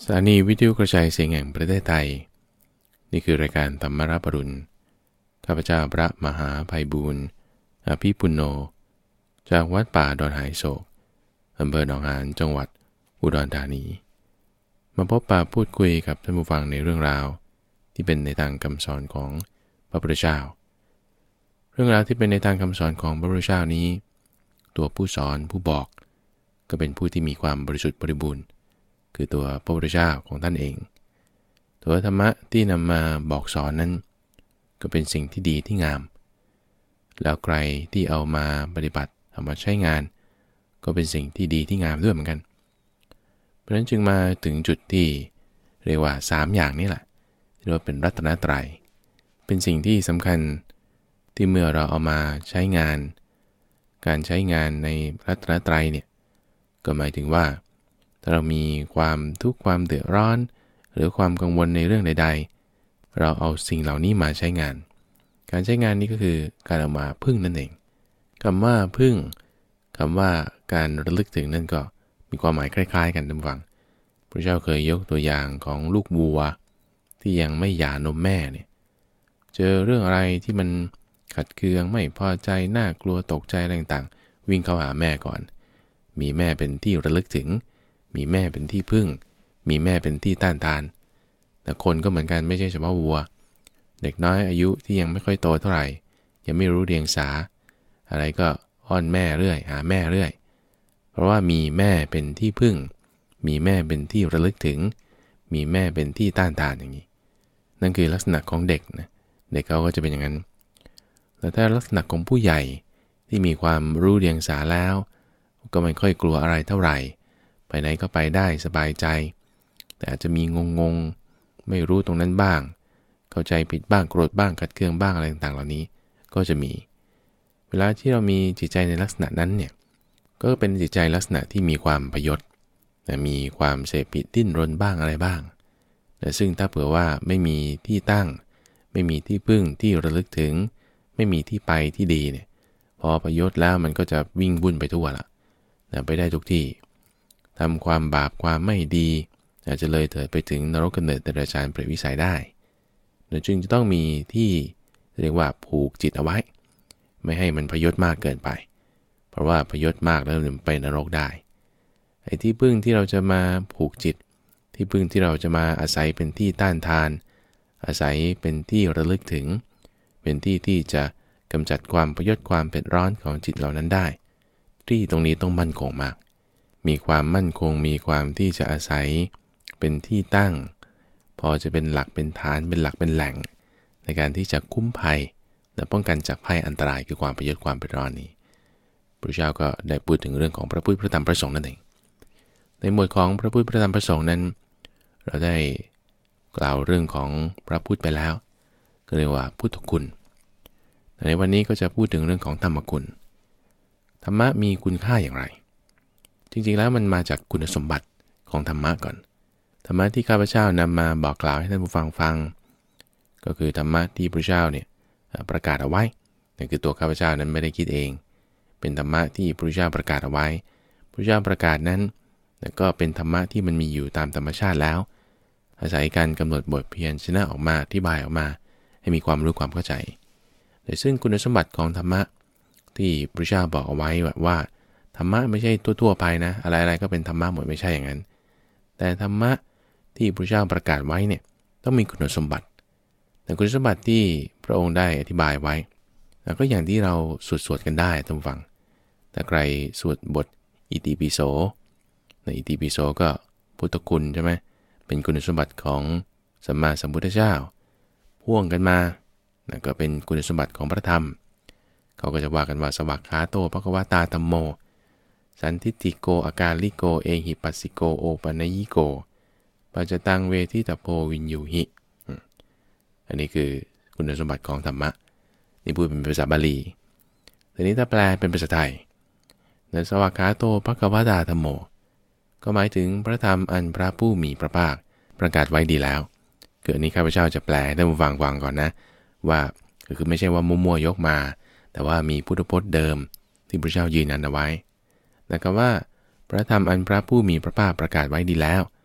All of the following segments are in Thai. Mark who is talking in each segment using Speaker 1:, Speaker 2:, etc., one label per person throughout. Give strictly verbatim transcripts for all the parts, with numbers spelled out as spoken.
Speaker 1: สถานีวิทยุกระจายเสียงแห่งประเทศไทยนี่คือรายการธรรมรับอรุณข้าพเจ้าพระมหาไพบูลย์อภิปุณโญจากวัดป่าดอนหายโศกอำเภอหนองหานจังหวัดอุดรธานีมาพบปะพูดคุยกับท่านผู้ฟังในเรื่องราวที่เป็นในทางคำสอนของพระพุทธเจ้าเรื่องราวที่เป็นในทางคำสอนของพระพุทธเจ้านี้ตัวผู้สอนผู้บอกก็เป็นผู้ที่มีความบริสุทธิ์บริบูรณ์คือตัวพระพุทธเจ้าของท่านเองตัวธรรมะที่นำมาบอกสอนนั้นก็เป็นสิ่งที่ดีที่งามแล้วใครที่เอามาปฏิบัติเอามาใช้งานก็เป็นสิ่งที่ดีที่งามด้วยเหมือนกันเพราะฉะนั้นจึงมาถึงจุดที่เรียกว่าสามอย่างนี้แหละที่เรียกว่าเป็นรัตนตรัยเป็นสิ่งที่สำคัญที่เมื่อเราเอามาใช้งานการใช้งานในรัตนตรัยเนี่ยก็หมายถึงว่าถ้าเรามีความทุกข์ความเดือดร้อนหรือความกังวลในเรื่องใดๆเราเอาสิ่งเหล่านี้มาใช้งานการใช้งานนี้ก็คือการเอามาพึ่งนั่นเองคำว่าพึ่งคำว่าการระลึกถึงนั่นก็มีความหมายคล้ายๆกันท่านผู้ฟังพระเจ้าเคยยกตัวอย่างของลูกวัวที่ยังไม่หย่านมแม่เนี่ยเจอเรื่องอะไรที่มันขัดเคืองไม่พอใจน่ากลัวตกใจอะไรต่างๆวิ่งเข้าหาแม่ก่อนมีแม่เป็นที่ระลึกถึงมีแม่เป็นที่พึ่งมีแม่เป็นที่ต้านทานแต่คนก็เหมือนกันไม่ใช่เฉพาะวัวเด็กน้อยอายุที่ยังไม่ค่อยโตเท่าไหร่ยังไม่รู้เรียงสาอะไรก็อ้อนแม่เรื่อยหาแม่เรื่อยเพราะว่ามีแม่เป็นที่พึ่งมีแม่เป็นที่ระลึกถึงมีแม่เป็นที่ต้านทานอย่างนี้นั่นคือลักษณะของเด็กนะเด็กเขาก็จะเป็นอย่างนั้นแต่ถ้าลักษณะของผู้ใหญ่ที่มีความรู้เรียงสาแล้วก็ไม่ค่อยกลัวอะไรเท่าไหร่ไปไหนก็ไปได้สบายใจแต่อาจจะมีงงๆไม่รู้ตรงนั้นบ้างเข้าใจผิดบ้างโกรธบ้างขัดเคืองบ้างอะไรต่างๆเหล่านี้ก็จะมีเวลาที่เรามีจิตใจในลักษณะนั้นเนี่ยก็เป็นจิตใจลักษณะที่มีความพยศแต่มีความเสพติดดิ้นรนบ้างอะไรบ้างแต่ซึ่งถ้าเผื่อว่าไม่มีที่ตั้งไม่มีที่พึ่งที่ระลึกถึงไม่มีที่ไปที่ดีเนี่ยพอพยศแล้วมันก็จะวิ่งวุ่นไปทั่วละไปได้ทุกที่ทำความบาปความไม่ดีอาจจะเลยเถิดไปถึงนรกกำเนิดเดรัจฉานเปรตวิสัยได้โดยจึงจะต้องมีที่เรียกว่าผูกจิตเอาไว้ไม่ให้มันพยศมากเกินไปเพราะว่าพยศมากแล้วมันไปนรกได้ไอ้ที่พึ่งที่เราจะมาผูกจิตที่พึ่งที่เราจะมาอาศัยเป็นที่ต้านทานอาศัยเป็นที่ระลึกถึงเป็นที่ที่จะกำจัดความพยศความเผ็ดร้อนของจิตเหล่านั้นได้ที่ตรงนี้ต้องมั่นคงมากมีความมั่นคงมีความที่จะอาศัยเป็นที่ตั้งพอจะเป็นหลักเป็นฐานเป็นหลักเป็นแหล่งในการที่จะคุ้มภัยและป้องกันจากภัยอันตรายคือความประโยชน์ความเป็นร้อนนี้พระเจ้าก็ได้พูดถึงเรื่องของพระพุทธพระธรรมพระสงฆ์นั่นเองในหมวดของพระพุทธพระธรรมพระสงฆ์นั้นเราได้กล่าวเรื่องของพระพุทธไปแล้วก็เรียกว่าพุทธคุณในวันนี้ก็จะพูดถึงเรื่องของธรรมคุณธรรมะมีคุณค่าอย่างไรจริงๆแล้วมันมาจากคุณสมบัติของธรรมะก่อนธรรมะที่ข้าพเจ้านำมาบอกกล่าวให้ท่านผู้ฟังฟังก็คือธรรมะที่พระเจ้าเนี่ยประกาศเอาไว้นั่นคือตัวข้าพเจ้านั้นไม่ได้คิดเองเป็นธรรมะที่พระเจ้าประกาศเอาไว้พระเจ้าประกาศนั้นก็เป็นธรรมะที่มันมีอยู่ตามธรรมชาติแล้วอาศัยการกำหนดบทเพียรชนะออกมาอธิบายออกมาให้มีความรู้ความเข้าใจแต่ซึ่งคุณสมบัติของธรรมะที่พระเจ้าบอกเอาไว้แบบว่าธรรมะไม่ใช่ทั่วๆไปนะอะไรๆก็เป็นธรรมะหมดไม่ใช่อย่างนั้นแต่ธรรมะที่พระเจ้าประกาศไว้เนี่ยต้องมีคุณสมบัติแต่คุณสมบัติที่พระองค์ได้อธิบายไว้แล้วก็อย่างที่เราสวดสวดกันได้ท่านฟังแต่ใครสวดบทอิติปิโสในอิติปิโสก็พุทธคุณใช่ไหมเป็นคุณสมบัติของสัมมาสัมพุทธเจ้าพ่วงกันมานั่นก็เป็นคุณสมบัติของพระธรรมเขาก็จะว่ากันว่าสวักขาโตภควตาธัมโมสันทิฏฐิโกอาการลิโกเอหิปัสสิโกโอปัญญิโกปัจจตังเวทิตโพวินยูหิอันนี้คือคุณสมบัติของธรรมะนี่พูดเป็นภาษาบาลีทีนี้ถ้าแปลเป็นภาษาไทยในสวักขาโตภควตาธัมโมก็หมายถึงพระธรรมอันพระผู้มีพระภาคประกาศไว้ดีแล้วคืออันนี้ข้าพเจ้าจะแปลให้ท่านผู้ฟังฟังก่อนนะว่าคือไม่ใช่ว่ามั่วๆยกมาแต่ว่ามีพุทธพจน์เดิมที่พระเจ้ายืนยันเอาไว้แต่คำว่าพระธรรมอันพระผู้มีพระภาคประกาศไว้ดีแล้วใน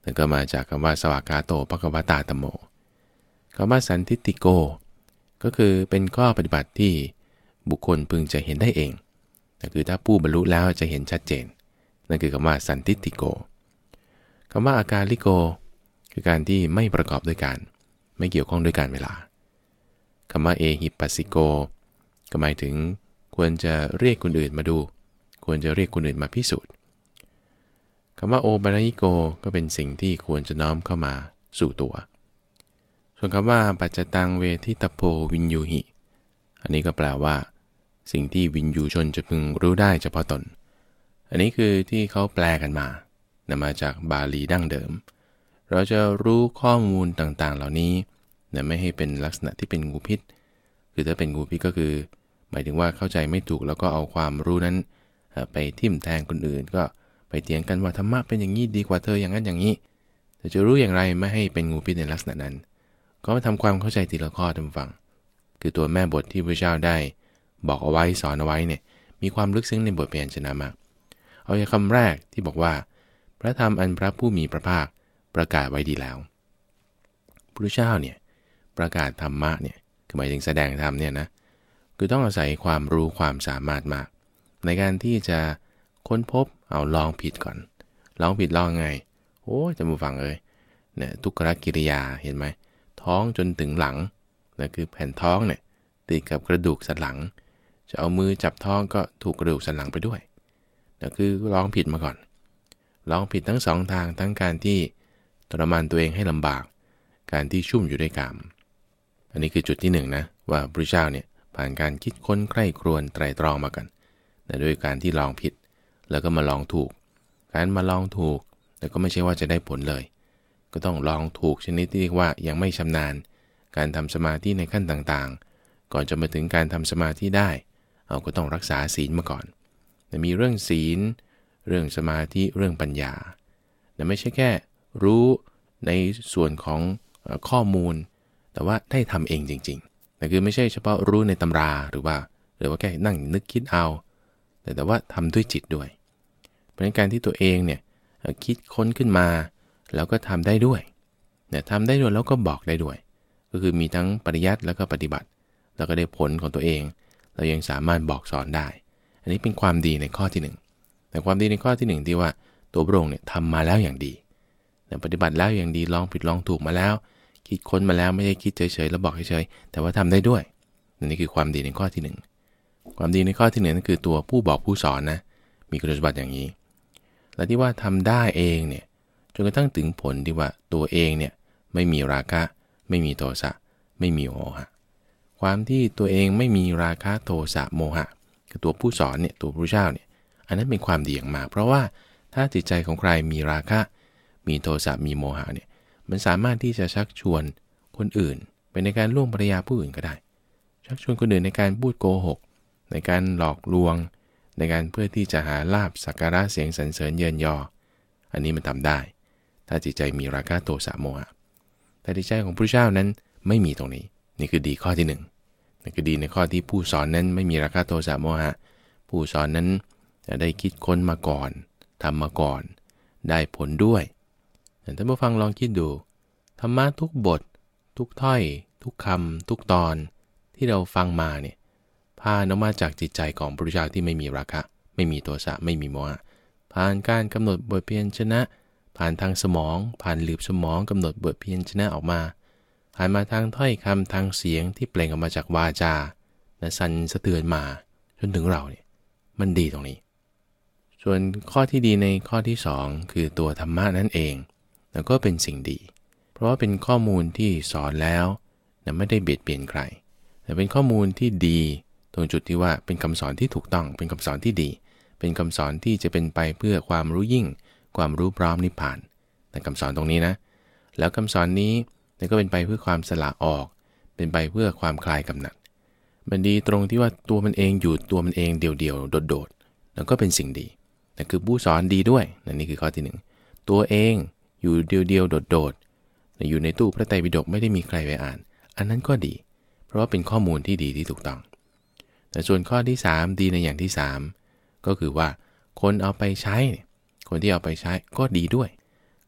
Speaker 1: แล้วก็มาจากคำว่าสวากาโตภควตาธัมโมคำว่าสันทิฏฐิโกก็คือเป็นข้อปฏิบัติที่บุคคลพึงจะเห็นได้เองแต่คือถ้าผู้บรรลุแล้วจะเห็นชัดเจนนั่นคือคำว่าสันทิฏฐิโกคำว่าอาการลิโกคือการที่ไม่ประกอบด้วยการไม่เกี่ยวข้องด้วยการเวลาคำว่าเอหิปัสสิโกก็หมายถึงควรจะเรียกคนอื่นมาดูควรจะเรียกคนอื่นมาพิสูจน์คำว่าโอบาริโกก็เป็นสิ่งที่ควรจะน้อมเข้ามาสู่ตัวส่วนคำว่าปัจจตังเวทิตโพวินยูหิอันนี้ก็แปลว่าสิ่งที่วินยูชนจะพึงรู้ได้เฉพาะตนอันนี้คือที่เขาแปลกันมานำมาจากบาลีดั้งเดิมเราจะรู้ข้อมูลต่างๆเหล่านี้นะไม่ให้เป็นลักษณะที่เป็นงูพิษคือถ้าเป็นงูพิษก็คือหมายถึงว่าเข้าใจไม่ถูกแล้วก็เอาความรู้นั้นไปทิ่มแทงคนอื่นก็ไปเถียงกันว่าธรรมะเป็นอย่างนี้ดีกว่าเธออย่างนั้นอย่างนี้แต่จะรู้อย่างไรไม่ให้เป็นงูพิษในลักษณะนั้นก็มาทำความเข้าใจทีละข้อท่านฟังคือตัวแม่บทที่พระเจ้าได้บอกเอาไว้สอนเอาไว้เนี่ยมีความลึกซึ้งในบทพยัญชนะมากเอาอย่างคำแรกที่บอกว่าพระธรรมอันพระผู้มีพระภาคประกาศไว้ดีแล้วพระเจ้าเนี่ยประกาศธรรมะเนี่ยคือหมายถึงแสดงธรรมเนี่ยนะคือต้องอาศัยความรู้ความสามารถมากในการที่จะค้นพบเอาลองผิดก่อนลองผิดลองไงโอ้ยจำมือฟังเลยเนี่ยทุกขกิริยาเห็นไหมท้องจนถึงหลังนั่นคือแผ่นท้องเนี่ยติดกับกระดูกสันหลังจะเอามือจับท้องก็ถูกกระดูกสันหลังไปด้วยนั่นคือลองผิดมาก่อนลองผิดทั้งสองทางทั้งการที่ทรมานตัวเองให้ลำบากการที่ชุ่มอยู่ด้วยกามอันนี้คือจุดที่หนึ่งนะว่าพระเจ้าเนี่ยผ่านการคิดค้นใคร่ครวญไตรตรองมากันแต่ด้วยการที่ลองผิดแล้วก็มาลองถูกการมาลองถูกแล้วก็ไม่ใช่ว่าจะได้ผลเลยก็ต้องลองถูกชนิดที่เรียกว่ายังไม่ชำนาญการทำสมาธิในขั้นต่างๆก่อนจะมาถึงการทำสมาธิได้เราก็ต้องรักษาศีลมาก่อนแต่มีเรื่องศีลเรื่องสมาธิเรื่องปัญญาแต่ไม่ใช่แค่รู้ในส่วนของข้อมูลแต่ว่าได้ทำเองจริงๆแต่คือไม่ใช่เฉพาะรู้ในตำราหรือว่าหรือว่าแค่นั่งนึกคิดเอาแต่แต่ว่าทำด้วยจิตด้วยเพราะการที่ตัวเองเนี่ยคิดค้นขึ้นมาแล้วก็ทำได้ด้วยเนี่ยทำได้ด้วยแล้วก็บอกได้ด้วยก็คือมีทั้งปริยัติแล้วก็ปฏิบัติแล้วก็ได้ผลของตัวเองเรายังสามารถบอกสอนได้อันนี้เป็นความดีในข้อที่หนึ่งแต่ความดีในข้อที่หนึ่งที่ว่าตัวพระองค์เนี่ยทำมาแล้วอย่างดีปฏิบัติแล้วอย่างดีลองผิดลองถูกมาแล้วคิดค้นมาแล้วไม่ได้คิดเฉยๆแล้วบอกเฉยๆแต่ว่าทำได้ด้วยนี่คือความดีในข้อที่หนึ่งความดีในข้อที่หนึ่งนั่นคือตัวผู้บอกผู้สอนนะมีคุณสมบัติอย่างนี้และที่ว่าทำได้เองเนี่ยจนกระทั่งถึงผลที่ว่าตัวเองเนี่ยไม่มีราคะไม่มีโทสะไม่มีโมหะความที่ตัวเองไม่มีราคะโทสะโมหะคือตัวผู้สอนเนี่ยตัวพระเจ้าเนี่ยอันนั้นเป็นความดีอย่างมากเพราะว่าถ้าจิตใจของใครมีราคะมีโทสะมีโมหะเนี่ยมันสามารถที่จะชักชวนคนอื่นไปในการล่วงภรรยาผู้อื่นก็ได้ชักชวนคนอื่นในการพูดโกหกในการหลอกลวงในการเพื่อที่จะหาลาภสักการะเสียงสรรเสริญเยินยออันนี้มันทำได้ถ้าจิตใจมีราคะโทสะโมหะแต่จิตใจของพระเจ้านั้นไม่มีตรงนี้นี่คือดีข้อที่หนึ่งนี่คือดีในข้อที่ผู้สอนนั้นไม่มีราคะโทสะโมหะผู้สอนนั้นจะได้คิดค้นมาก่อนทำมาก่อนได้ผลด้วยท่านผู้ฟังลองคิดดูธรรมะทุกบททุกถ้อยทุกคำทุกตอนที่เราฟังมาเนี่ยพาออกมาจากจิตใจของพระพุทธเจ้าที่ไม่มีราคะไม่มีโทสะไม่มีโมหะผ่านการกำหนดบทพยัญชนะผ่านทางสมองผ่านหลืบสมองกำหนดบทพยัญชนะออกมาผ่านมาทางถ้อยคำทางเสียงที่เปล่งออกมาจากวาจาและสั่นสะเทือนมาจนถึงเราเนี่ยมันดีตรงนี้ส่วนข้อที่ดีในข้อที่สองคือตัวธรรมะนั่นเองแล้วก็เป็นสิ่งดีเพราะว่าเป็นข้อมูลที่สอนแล้วแต่ไม่ได้เบียดเบียนใครแต่เป็นข้อมูลที่ดีตรงจุดที่ว่าเป็นคำสอนที่ถูกต้องเป็นคำสอนที่ดีเป็นคำสอนที่จะเป็นไปเพื่อความรู้ยิ่งความรู้พร้อมนิพพานแต่คำสอนตรงนี้นะแล้วคำสอนนี้ก็เป็นไปเพื่อความสละออกเป็นไปเพื่อความคลายกำหนัดมันดีตรงที่ว่าตัวมันเองอยู่ตัวมันเองเดี่ยวๆโดดๆแล้วก็เป็นสิ่งดีแต่คือผู้สอนดีด้วยนี่คือข้อที่หนึ่งตัวเองอยู่เดียวๆโดดๆอยู่ในตู้พระไตรปิฎกไม่ได้มีใครไปอ่านอันนั้นก็ดีเพราะว่าเป็นข้อมูลที่ดีที่ถูกต้องแต่ส่วนข้อที่สามดีในอย่างที่สามก็คือว่าคนเอาไปใช้คนที่เอาไปใช้ก็ดีด้วย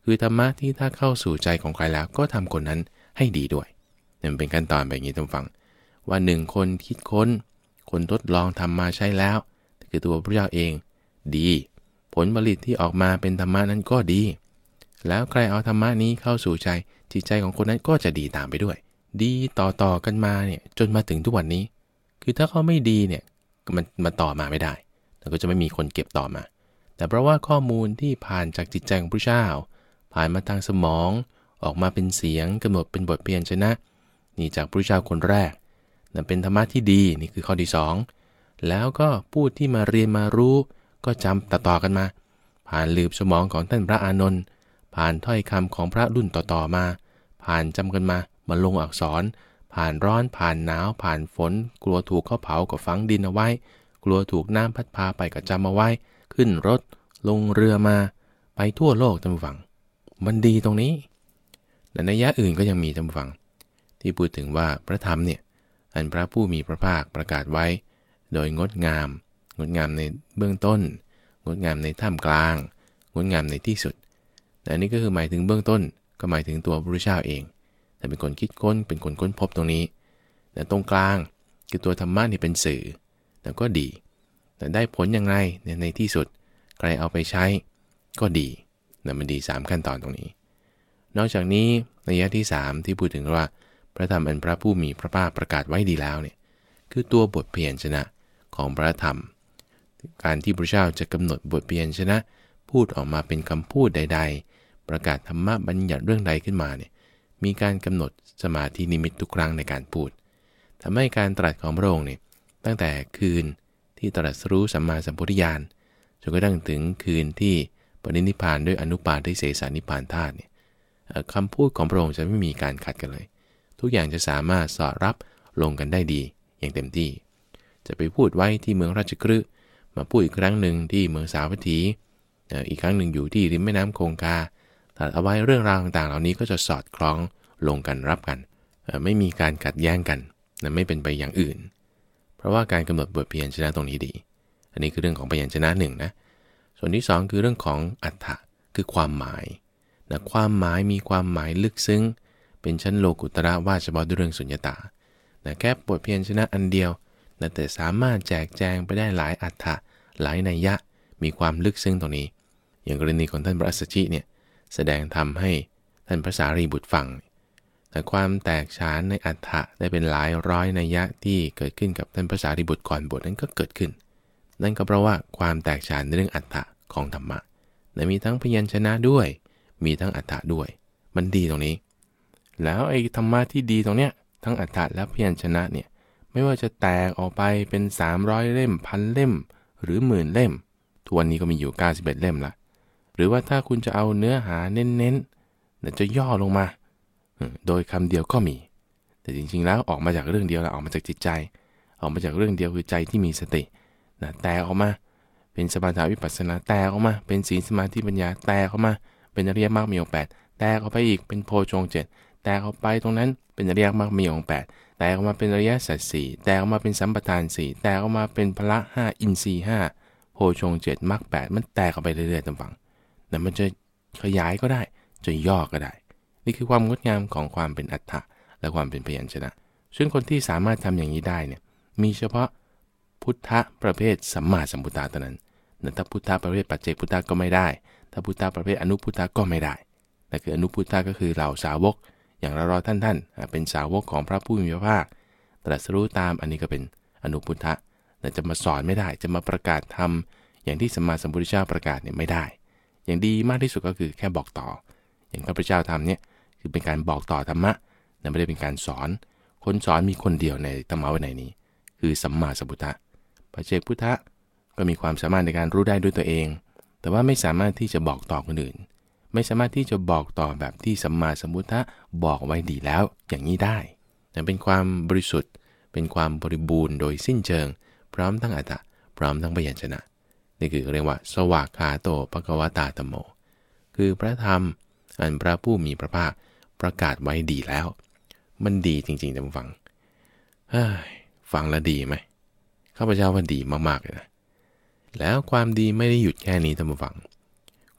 Speaker 1: คือธรรมะที่ถ้าเข้าสู่ใจของใครแล้วก็ทำคนนั้นให้ดีด้วยนี่มันเป็นขั้นตอนแบบนี้ท่านฟังว่าหนึ่งคนคิดค้นคนทดลองทำมาใช้แล้วคือตัวพระเจ้าเองดีผลผลิตที่ออกมาเป็นธรรมะนั้นก็ดีแล้วใครเอาธรรมะนี้เข้าสู่ใจจิตใจของคนนั้นก็จะดีตามไปด้วยดีต่อๆกันมาเนี่ยจนมาถึงทุกวันนี้คือถ้าเขาไม่ดีเนี่ยมันมาต่อมาไม่ได้แล้วก็จะไม่มีคนเก็บต่อมาแต่เพราะว่าข้อมูลที่ผ่านจากจิตใจของพระเจ้าผ่านมาทางสมองออกมาเป็นเสียงกำหนดเป็นบทเพียรชนะนี่จากพระเจ้าคนแรกนั่นเป็นธรรมะที่ดีนี่คือข้อที่สองแล้วก็ผู้ที่มาเรียนมารู้ก็จำต่อๆกันมาผ่านลืบสมองของท่านพระอานนท์ผ่านถ้อยคำของพระรุ่นต่อๆมาผ่านจำกันมามาลงอักษรผ่านร้อนผ่านหนาวผ่านฝนกลัวถูกเขาเผาก็ฝังดินเอาไว้กลัวถูกน้ำพัดพาไปก็จำเอาไว้ขึ้นรถลงเรือมาไปทั่วโลกท่านผู้ฟังมันดีตรงนี้แต่นัยยะอื่นก็ยังมีท่านผู้ฟังที่พูดถึงว่าพระธรรมเนี่ยอันพระผู้มีพระภาคประกาศไว้โดยงดงามงดงามในเบื้องต้นงดงามในท่ามกลางงดงามในที่สุดแต่อันนี้ก็คือหมายถึงเบื้องต้นก็หมายถึงตัวพระพุทธเจ้าเองแต่เป็นคนคิดค้นเป็นคนค้นพบตรงนี้แต่ตรงกลางคือตัวธรรมะนี่เป็นสื่อแต่ก็ดีแต่ได้ผลอย่างไรในที่สุดใครเอาไปใช้ก็ดีแต่มันดีสามขั้นตอนตรงนี้นอกจากนี้นัยยะที่สามที่พูดถึงว่าพระธรรมอันพระผู้มีพระภาคประกาศไว้ดีแล้วเนี่ยคือตัวบทเพียรชนะของพระธรรมการที่พระเจ้าจะกำหนดบทเพียรชนะพูดออกมาเป็นคำพูดใดๆประกาศธรรมะบัญญัติเรื่องใดขึ้นมาเนี่ยมีการกำหนดสมาธินิมิตทุกครั้งในการพูดทำให้การตรัสของพระองค์เนี่ยตั้งแต่คืนที่ตรัสรู้สัมมาสัมพุทธญาณจนกระทั่งถึงคืนที่ปรินิพพานด้วยอนุปาทิเสสนิพพานธาตุเนี่ยคำพูดของพระองค์จะไม่มีการขัดกันเลยทุกอย่างจะสามารถสอดรับลงกันได้ดีอย่างเต็มที่จะไปพูดไว้ที่เมืองราชคฤห์มาพูดอีกครั้งหนึ่งที่เมืองสาวัตถีอีกครั้งหนึ่งอยู่ที่ริมแม่น้ำคงคาตัดเอาไว้เรื่องราวต่างๆเหล่านี้ก็จะสอดคล้องลงกันรับกันไม่มีการขัดแย้งกันนะไม่เป็นไปอย่างอื่นเพราะว่าการกำหนดบทพยัญชนะตรงนี้ดีอันนี้คือเรื่องของพยัญชนะหนึ่งนะส่วนที่สองคือเรื่องของอรรถะคือความหมายนะความหมายมีความหมายลึกซึ้งเป็นชั้นโลกุตระว่าเฉพาะด้วยเรื่องสุญญตานะแค่บทพยัญชนะอันเดียวนะแต่สามารถแจกแจงไปได้หลายอรรถะหลายนัยยะมีความลึกซึ้งตรงนี้อย่างกรณีของท่านพระอัสสชิเนี่ยแสดงธรรมให้ท่านพระสารีบุตรฟังแต่ความแตกฉานในอรรถะได้เป็นหลายร้อยนัยยะที่เกิดขึ้นกับท่านพระสารีบุตรก่อนบวชนั้นก็เกิดขึ้นนั่นก็เพราะว่าความแตกฉานในเรื่องอรรถะของธรรมะแต่มีทั้งพยัญชนะด้วยมีทั้งอรรถะด้วยมันดีตรงนี้แล้วไอ้ธรรมะที่ดีตรงเนี้ยทั้งอรรถะและพยัญชนะเนี่ยไม่ว่าจะแตกออกไปเป็นสามร้อยเล่มพันเล่มหรือหมื่นเล่มทุกวันนี้ก็มีอยู่เก้าสิบเอ็ดเล่มละหรือว่าถ้าคุณจะเอาเนื้อหาเน้นๆแต่จะย่อลงมาโดยคำเดียวก็มีแต่จริงๆแล้วออกมาจากเรื่องเดียวแล้วออกมาจากจิตใจออกมาจากเรื่องเดียวคือใจที่มีสตินะแตกออกมาเป็นสมถะวิปัสสนาแตกออกมาเป็นศีลสมาธิปัญญาแตกออกมาเป็นอริยมรรคมีองค์แปดแตกออกไปอีกเป็นโพชฌงค์เจ็ดแตกออกไปตรงนั้นเป็นอริยมรรคมีองค์แปดแตกออกมาเป็นอริยสัจสี่แตกออกมาเป็นสัมปทานสี่แตกออกมาเป็นพละห้าอินทรีย์ห้าโพชฌงค์เจ็ดมรรคแปดมันแตกออกไปเรื่อยๆตามฝังแต่มันจะขยายก็ได้จะย่อก็ได้นี่คือความงดงามของความเป็นอัฏฐะและความเป็นพยัญชนะซึ่งคนที่สามารถทำอย่างนี้ได้เนี่ยมีเฉพาะพุทธะประเภทสัมมาสัมพุทธะเท่านั้นถ้าพุทธะประเภทปัจเจกพุทธะก็ไม่ได้ถ้าพุทธะประเภทอนุพุทธะก็ไม่ได้แต่คืออนุพุทธะก็คือเหล่าสาวกอย่างเราๆท่านๆเป็นสาวกของพระผู้มีพระภาคตรัสรู้ตามอันนี้ก็เป็นอนุพุทธะแต่จะมาสอนไม่ได้จะมาประกาศธรรมอย่างที่สัมมาสัมพุทธเจ้าประกาศเนี่ยไม่ได้อย่างดีมากที่สุดก็คือแค่บอกต่ออย่างข้าพเจ้าทำเนี่ยคือเป็นการบอกต่อธรรมะแต่ไม่ได้เป็นการสอนคนสอนมีคนเดียวในธรรมะวินัยนี้คือสัมมาสัมพุทธะปัจเจกพุทธะก็มีความสามารถในการรู้ได้ด้วยตัวเองแต่ว่าไม่สามารถที่จะบอกต่อคนอื่นไม่สามารถที่จะบอกต่อแบบที่สัมมาสัมพุทธะบอกไว้ดีแล้วอย่างนี้ได้แต่เป็นความบริสุทธิ์เป็นความบริบูรณ์โดยสิ้นเชิงพร้อมทั้งอรรถะพร้อมทั้งพยัญชนะนี่คือเรียกว่าสวากขาโตภควตาธัมโมคือพระธรรมอันพระผู้มีพระภาคประกาศไว้ดีแล้วมันดีจริงๆท่านผู้ฟังเฮ้ยฟังแล้วดีไหมข้าพเจ้าว่าดีมากๆเลยนะแล้วความดีไม่ได้หยุดแค่นี้ท่านผู้ฟัง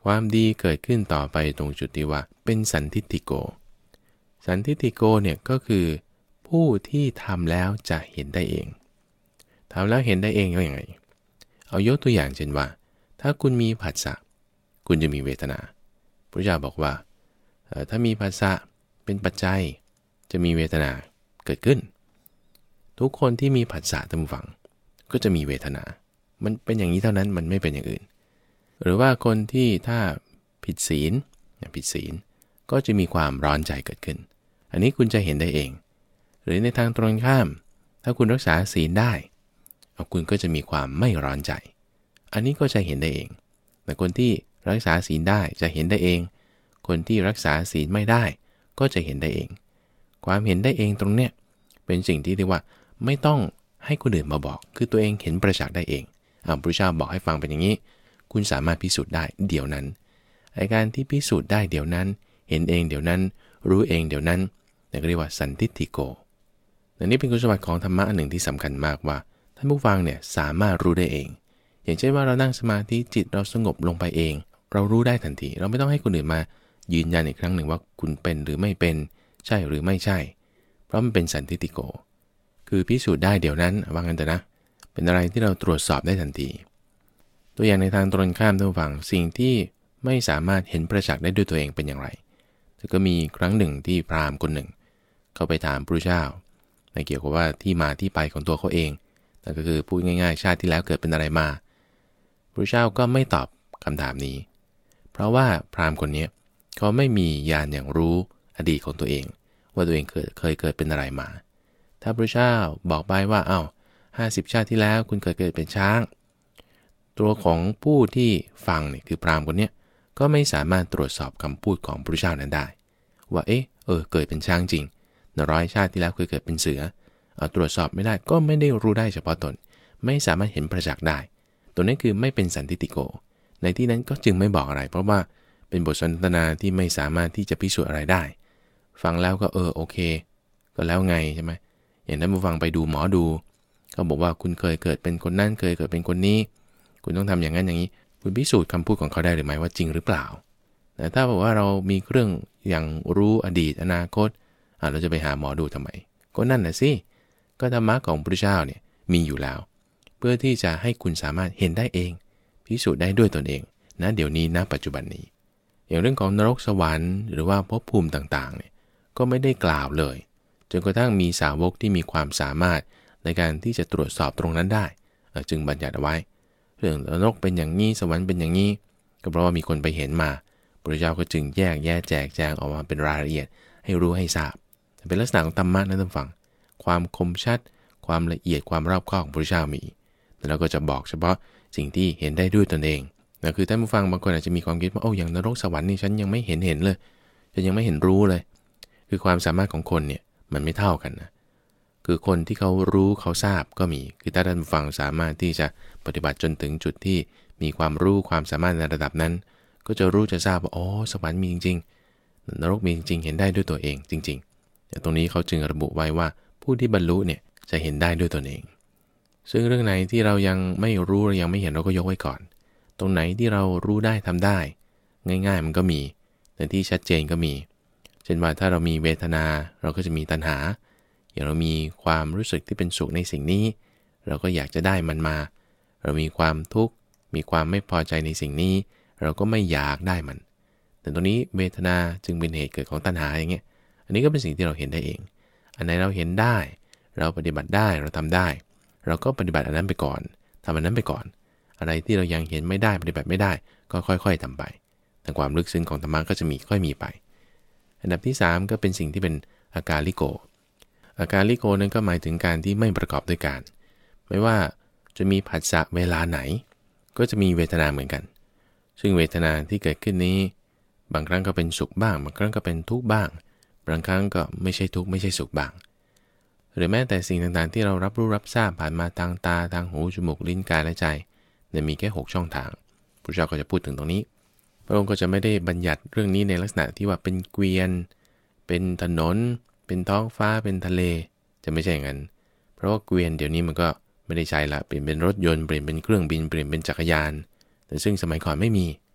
Speaker 1: ความดีเกิดขึ้นต่อไปตรงจุดที่ว่าเป็นสันทิฏฐิโกสันทิฏฐิโกเนี่ยก็คือผู้ที่ทำแล้วจะเห็นได้เองทำแล้วเห็นได้เองก็ยังไงเอายกตัวอย่างเช่นว่าถ้าคุณมีผัสสะคุณจะมีเวทนาพระเจ้าบอกว่าถ้ามีผัสสะเป็นปัจจัยจะมีเวทนาเกิดขึ้นทุกคนที่มีผัสสะตามฝังก็จะมีเวทนามันเป็นอย่างนี้เท่านั้นมันไม่เป็นอย่างอื่นหรือว่าคนที่ถ้าผิดศีลผิดศีลก็จะมีความร้อนใจเกิดขึ้นอันนี้คุณจะเห็นได้เองหรือในทางตรงข้ามถ้าคุณรักษาศีลได้เอาคุณก็จะมีความไม่ร้อนใจอันนี้ก็จะเห็นได้เองแต่คนที่รักษาศีลได้จะเห็นได้เองคนที่รักษาศีลไม่ได้ก็จะเห็นได้เองความเห็นได้เองตรงเนี้ยเป็นสิ่งที่เรียกว่าไม่ต้องให้คนอื่นมาบอกคือตัวเองเห็นประจักษ์ได้เองอ่าพระเจ้าบอกให้ฟังเป็นอย่างนี้คุณสามารถพิสูจน์ได้เดี๋ยวนั้นไอ้การที่พิสูจน์ได้เดี๋ยวนั้นเห็นเองเดี๋ยวนั้นรู้เองเดี๋ยวนั้นนั่นก็เรียกว่าสันทิฏฐิโกอันนี้เป็นคุณสมบัติของธรรมะอันหนึ่งที่สำคัญมากว่าท่านผู้ฟังเนี่ยสามารถรู้ได้เองอย่างเช่นว่าเรานั่งสมาธิจิตเราสงบลงไปเองเรารู้ได้ทันทีเราไม่ต้องให้คนอื่นมายืนยันอีกครั้งหนึ่งว่าคุณเป็นหรือไม่เป็นใช่หรือไม่ใช่เพราะมันเป็นสันทิฏฐิโกคือพิสูจน์ได้เดี๋ยวนั้นว่างั้นแต่นะเป็นอะไรที่เราตรวจสอบได้ทันทีตัวอย่างในทางตรงข้ามท่านผู้ฟังสิ่งที่ไม่สามารถเห็นประจักษ์ได้ด้วยตัวเองเป็นอย่างไรแต่ก็มีครั้งหนึ่งที่พราหมณ์คนหนึ่งเขาไปถามพระเจ้าในเกี่ยวกับว่าที่มาที่ไปของตัวเขาเองนั่นก็คือพูดง่ายๆชาติที่แล้วเกิดเป็นอะไรมาพระเจ้าก็ไม่ตอบคำถามนี้เพราะว่าพราหมณ์คนนี้เขาไม่มีญาณอย่างรู้อดีตของตัวเองว่าตัวเองเคยเคยเกิดเป็นอะไรมาถ้าพระเจ้าบอกไปว่าอ้าวห้าสิบชาติที่แล้วคุณเคยเกิดเป็นช้างตัวของผู้ที่ฟังเนี่ยคือพราหมณ์คนนี้ก็ไม่สามารถตรวจสอบคำพูดของพระเจ้านั้นได้ว่าเอ๊ะเออเกิดเป็นช้างจริงร้อยชาติที่แล้วเคยเกิดเป็นเสือเอาตรวจสอบไม่ได้ก็ไม่ได้รู้ได้เฉพาะตนไม่สามารถเห็นประจักษ์ได้ตัวนี้คือไม่เป็นสันทิฏฐิโกในที่นั้นก็จึงไม่บอกอะไรเพราะว่าเป็นบทสนทนาที่ไม่สามารถที่จะพิสูจน์อะไรได้ฟังแล้วก็เออโอเคก็แล้วไงใช่ไหมอย่างนั้นผู้ฟังไปดูหมอดูเขาบอกว่าคุณเคยเกิดเป็นคนนั้นเคยเกิดเป็นคนนี้คุณต้องทำอย่างนั้นอย่างนี้คุณพิสูจน์คำพูดของเขาได้หรือไม่ว่าจริงหรือเปล่าแต่ถ้าบอกว่าเรามีเครื่องอย่างรู้อดีตอนาคตอ่ะเราจะไปหาหมอดูทำไมก็นั่นแหละสิก็ธรรมะของพระเจ้าเนี่ยมีอยู่แล้วเพื่อที่จะให้คุณสามารถเห็นได้เองพิสูจน์ได้ด้วยตนเองนะเดี๋ยวนี้ณปัจจุบันนี้อย่างเรื่องของนรกสวรรค์หรือว่าภพภูมิต่างๆเนี่ยก็ไม่ได้กล่าวเลยจนกระทั่งมีสาวกที่มีความสามารถในการที่จะตรวจสอบตรงนั้นได้จึงบัญญัติเอาไว้เรื่องนรกเป็นอย่างนี้สวรรค์เป็นอย่างนี้ก็เพราะว่ามีคนไปเห็นมาพระเจ้าก็จึงแยกแยะแจกแจงออกมาเป็นรายละเอียดให้รู้ให้ทราบเป็นลักษณะของธรรมะนะท่านฟังความคมชัดความละเอียดความรอบคอบของพระเจ้ามีแต่เราก็จะบอกเฉพาะสิ่งที่เห็นได้ด้วยตนเองนะคือท่านผู้ฟังบางคนอาจจะมีความคิดว่าโอ้อย่างนรกสวรรค์นี่ฉันยังไม่เห็นเห็นเลยฉันยังไม่เห็นรู้เลยคือความสามารถของคนเนี่ยมันไม่เท่ากันนะคือคนที่เขารู้เขาทราบก็มีคือถ้าท่านผู้ฟังสามารถที่จะปฏิบัติจนถึงจุดที่มีความรู้ความสามารถในระดับนั้นก็จะรู้จะทราบว่าอ๋อสวรรค์มีจริงๆนรกมีจริงๆเห็นได้ด้วยตัวเองจริงๆแต่ตรงนี้เขาจึงระบุไว้ว่าผู้ที่บรรลุเนี่ยจะเห็นได้ด้วยตนเองซึ่งเรื่องไหนที่เรายังไม่รู้เรายังไม่เห็นเราก็ยกไว้ก่อนตรงไหนที่เรารู้ได้ทำได้ง่ายๆมันก็มีแต่ที่ชัดเจนก็มีเช่นว่าถ้าเรามีเวทนาเราก็จะมีตัณหาอย่างเรามีความรู้สึกที่เป็นสุขในสิ่งนี้เราก็อยากจะได้มันมาเรามีความทุกข์มีความไม่พอใจในสิ่งนี้เราก็ไม่อยากได้มันแต่ตรงนี้เวทนาจึงเป็นเหตุเกิดของตัณหาอย่างเงี้ยอันนี้ก็เป็นสิ่งที่เราเห็นได้เองอันไหนเราเห็นได้เราปฏิบัติได้เราทำได้เราก็ปฏิบัติอันนั้นไปก่อนทำอันนั้นไปก่อนอะไรที่เรายังเห็นไม่ได้ปฏิบัติไม่ได้ก็ค่อยๆทำไปแต่ความลึกซึ้งของธรรมะก็จะมีค่อยมีไปอันดับที่สามก็เป็นสิ่งที่เป็นอาการลิโกอาการลิโกนั้นก็หมายถึงการที่ไม่ประกอบด้วยการไม่ว่าจะมีผัสสะเวลาไหนก็จะมีเวทนาเหมือนกันซึ่งเวทนาที่เกิดขึ้นนี้บางครั้งก็เป็นสุขบ้างบางครั้งก็เป็นทุกข์บ้างบางครั้งก็ไม่ใช่ทุกข์ไม่ใช่สุขบ้างหรือแม้แต่สิ่งต่างๆที่เรารับรู้รับทราบผ่านมาทางตาทางหูจมูกลิ้นกายและใจเนี่ยมีแค่หกช่องทางพระเจ้าก็จะพูดถึงตรงนี้พระองค์ก็จะไม่ได้บัญญัติเรื่องนี้ในลักษณะที่ว่าเป็นเกวียนเป็นถนนเป็นท้องฟ้าเป็นทะเลจะไม่ใช่อย่างนั้นเพราะว่าเกวียนเดี๋ยวนี้มันก็ไม่ได้ใช้ละเปลี่ยนเป็นรถยนต์เปลี่ยนเป็นเครื่องบินเปลี่ยนเป็นจักรยานแต่ซึ่งสมัยก่อนไม่มี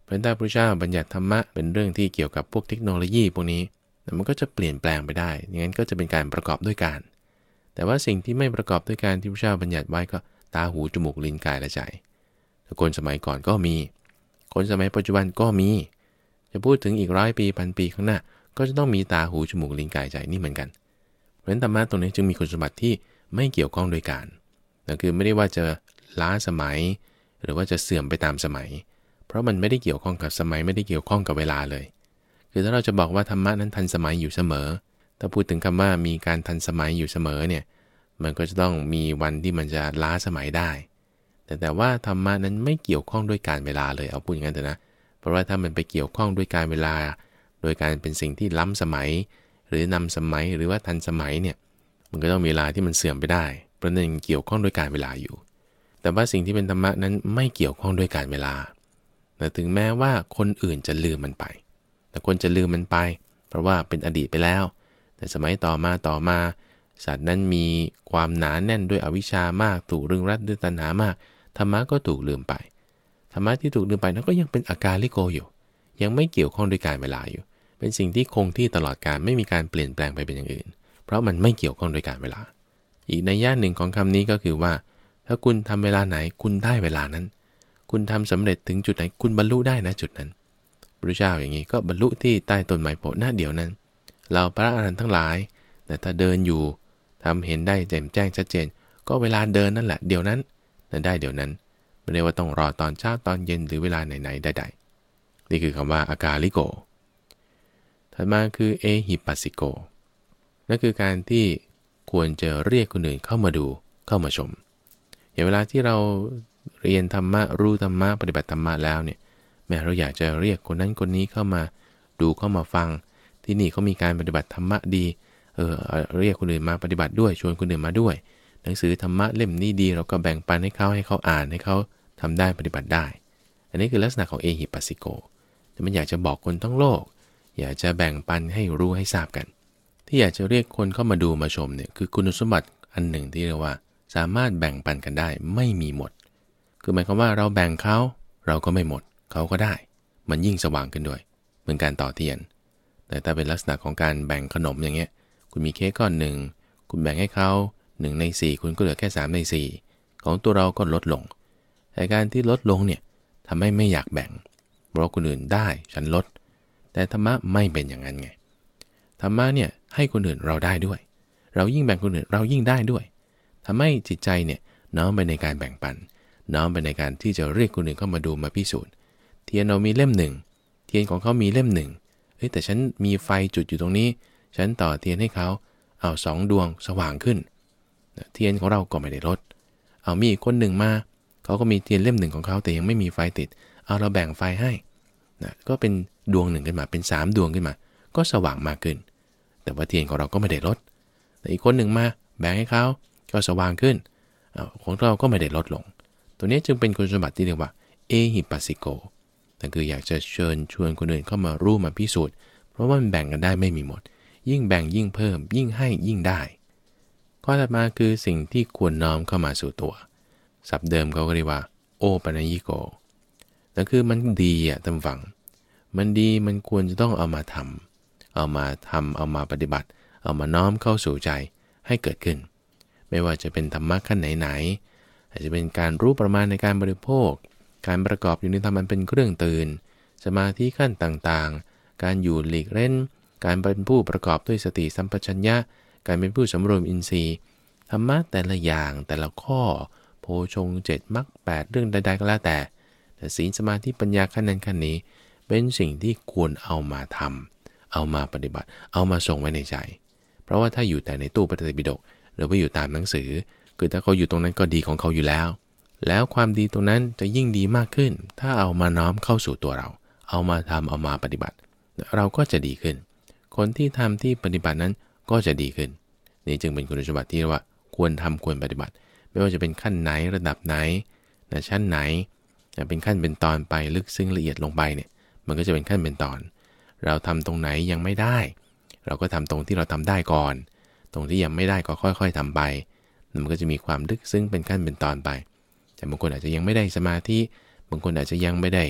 Speaker 1: เพราะฉะนั้นถ้าพระเจ้าบัญญัติธรรมะเป็นเรื่องที่เกี่ยวกับพวกเทคโนโลยีพวกนี้มันก็จะเปลี่ยนแปลงไปได้อย่างนั้นก็จะเป็นการประกอบด้วยการแต่ว่าสิ่งที่ไม่ประกอบด้วยการที่พระเจ้าบัญญัติไว้ก็ตาหูจมูกลิ้นกายและใจแต่คนสมัยก่อนก็มีคนสมัยปัจจุบันก็มีจะพูดถึงอีกร้อยปีพันปีข้างหน้าก็จะต้องมีตาหูจมูกลิ้นกายใจนี่เหมือนกันเพราะฉะนั้นธรรมะตรงนี้จึงมีคุณสมบัติที่ไม่เกี่ยวข้องโดยการนั่นคือไม่ได้ว่าจะล้าสมัยหรือว่าจะเสื่อมไปตามสมัยเพราะมันไม่ได้เกี่ยวข้องกับสมัยไม่ได้เกี่ยวข้องกับเวลาเลยคือถ้าเราจะบอกว่าธรรมะนั้นทันสมัยอยู่เสมอถ้าพูดถึงคำว่ามีการทันสมัยอยู่เสมอเนี่ยมันก็จะต้องมีวันที่มันจะล้าสมัยได้แต่แต่ว่าธรรมะนั้นไม่เกี่ยวข้องด้วยการเวลาเลยเอาพูดอย่างนั้นเถอะนะเพราะว่าถ้ามันไปเกี่ยวข้องด้วยการเวลาโดยการเป็นสิ่งที่ล้ำสมัยหรือนำสมัยหรือว่าทันสมัยเนี่ยมันก็ต้องมีเวลาที่มันเสื่อมไปได้เพราะนั่นเกี่ยวข้องด้วยการเวลาอยู่แต่ว่าสิ่งที่เป็นธรรมะนั้นไม่เกี่ยวข้องด้วยการเวลาแต่ถึงแม้ว่าคนอื่นจะลืมมันไปแต่คนจะลืมมันไปเพราะว่าเป็นอดีตไปแล้วแต่สมัยต่อมาต่อมาสัตว์นั้นมีความหนาแน่นด้วยอวิชชามากถูกรึงรัดด้วยตัณหามากธรรมะก็ถูกลืมไปธรรมะที่ถูกลืมไปนั้นก็ยังเป็นอากาลิโกอยู่ยังไม่เกี่ยวข้องด้วยการเวลาอยู่เป็นสิ่งที่คงที่ตลอดกาลไม่มีการเปลี่ยนแปลงไปเป็นอย่างอื่นเพราะมันไม่เกี่ยวข้องด้วยการเวลาอีกในย่านหนึ่งของคำนี้ก็คือว่าถ้าคุณทำเวลาไหนคุณได้เวลานั้นคุณทำสำเร็จถึงจุดไหนคุณบรรลุได้นะจุดนั้นพระเจ้าอย่างนี้ก็บรรลุที่ใต้ต้นไม้โพธิ์หน้าเดียวนั้นเราพระอรหันต์ทั้งหลายแต่ถ้าเดินอยู่ทำเห็นได้แจ่มแจ้งชัดเจนก็เวลาเดินนั่นแหละเดี๋ยวนั้นนั่นได้เดี๋ยวนั้นไม่ได้ว่าต้องรอตอนเช้าตอนเย็นหรือเวลาไหนๆใดๆนี่คือคำว่าอากาลิโกถัดมาคือเอหิปัสสิโกนั่นคือการที่ควรจะเรียกคนอื่นเข้ามาดูเข้ามาชมอย่างเวลาที่เราเรียนธรรมะรู้ธรรมะปฏิบัติธรรมะแล้วเนี่ยแม้เราอยากจะเรียกคนนั้นคนนี้เข้ามาดูเข้ามาฟังที่นี่เขามีการปฏิบัติธรรมะดีเออเรียกคนอื่นมาปฏิบัติด้วยชวนคนอื่นมาด้วยหนังสือธรรมะเล่มนี้ดีเราก็แบ่งปันให้เขาให้เขาอ่านให้เขาทำได้ปฏิบัติได้อันนี้คือลักษณะของเอหิปัสสิโกแต่มันอยากจะบอกคนทั้งโลกอยากจะแบ่งปันให้รู้ให้ทราบกันที่อยากจะเรียกคนเข้ามาดูมาชมเนี่ยคือคุณสมบัติอันหนึ่งที่เรียกว่าสามารถแบ่งปันกันได้ไม่มีหมดคือหมายความว่าเราแบ่งเขาเราก็ไม่หมดเขาก็ได้มันยิ่งสว่างขึ้นด้วยเหมือนการต่อเทียนแต่ถ้าเป็นลักษณะของการแบ่งขนมอย่างเงี้ยคุณมีเค้กก้อนหนึ่งคุณแบ่งให้เขาหนึ่งในสี่คุณก็เหลือแค่สามในสี่ของตัวเราก็ลดลงแต่การที่ลดลงเนี่ยทำให้ไม่อยากแบ่งเพราะคนอื่นได้ฉันลดแต่ธรรมะไม่เป็นอย่างนั้นไงธรรมะเนี่ยให้คนอื่นเราได้ด้วยเรายิ่งแบ่งคนอื่นเรายิ่งได้ด้วยทำให้จิตใจเนี่ยน้อมไปในการแบ่งปันน้อมไปในการที่จะเรียกคนอื่นเข้ามาดูมาพิสูจน์เทียนเรามีเล่มหนึ่งเทียนของเขามีเล่มหนึ่งเฮ้ยแต่ฉันมีไฟจุดอยู่ตรงนี้ฉันต่อเทียนให้เขาเอาสองดวงสว่างขึ้นเทียนของเราก็ไม่ได้ลดเอามีอีกคนหนึ่งมาเขาก็มีเทียนเล่มหนึ่งของเขาแต่ยังไม่มีไฟติดเอาเราแบ่งไฟให้นะก็เป็นดวงหนึ่งขึ้นมาเป็นสามดวงขึ้นมาก็สว่างมากขึ้นแต่ว่าเทียนของเราก็ไม่ได้ลดแต่อีกคนหนึ่งมาแบ่งให้เขาก็สว่างขึ้นของเราก็ไม่ได้ลดลงตัวนี้จึงเป็นคุณสมบัติที่เรียกว่าเอหิปัสสิโกนั่นคืออยากจะเชิญชวนคนอื่นเข้ามารู้มาพิสูจน์เพราะว่ามันแบ่งกันได้ไม่มีหมดยิ่งแบ่งยิ่งเพิ่มยิ่งให้ยิ่งได้ข้อถัดมาคือสิ่งที่ควรน้อมเข้ามาสู่ตัวศัพท์เดิมเขาก็เรียกว่าโอปัญญิโกนั่นคือมันดีอ่ะท่านฟังมันดีมันควรจะต้องเอามาทำเอามาทำเอามาปฏิบัติเอามาน้อมเข้าสู่ใจให้เกิดขึ้นไม่ว่าจะเป็นธรรมะขั้นไหนๆอาจจะเป็นการรู้ประมาณในการบริโภคการประกอบอยู่ในธรรมมันเป็นเครื่องตื่นสมาธิขั้นต่างๆการอยู่หลีกเล่นการเป็นผู้ประกอบด้วยสติสัมปชัญญะการเป็นผู้สำรวมอินทรีย์ธรรมะแต่ละอย่างแต่ละข้อโพชงเจ็ดมรรคแปดเรื่องใดๆก็แล้วแต่แต่ศีลสมาธิปัญญาขั้นนั้นขั้นนี้เป็นสิ่งที่ควรเอามาทำเอามาปฏิบัติเอามาส่งไว้ในใจเพราะว่าถ้าอยู่แต่ในตู้พระไตรปิฎกหรือว่าอยู่ตามหนังสือคือถ้าเขาอยู่ตรงนั้นก็ดีของเขาอยู่แล้วแล้วความดีตรงนั้นจะยิ่งดีมากขึ้นถ้าเอามาน้อมเข้าสู่ตัวเราเอามาทำเอามาปฏิบัติเราก็จะดีขึ้นคนที่ทำที่ปฏิบัตินั้นก็จะดีขึ้นนี่จึงเป็นคุณสมบัติที่ว่าควรทำควรปฏิบัติไม่ว่าจะเป็นขั้นไหนระดับไหนนะชั้นไหนเป็นขั้นเป็นตอนไปลึกซึ้งละเอียดลงไปเนี่ยมันก็จะเป็นขั้นเป็นตอนเราทำตรงไหนยังไม่ได้เราก็ทำตรงที่เราทำได้ก่อนตรงที่ยังไม่ได้ก็ค่อยๆทำไปมันก็จะมีความลึกซึ้งเป็นขั้นเป็นตอนไปแต่บางคนอาจจะยังไม่ได้สมาธิบางคนอาจจะยังไม่ได้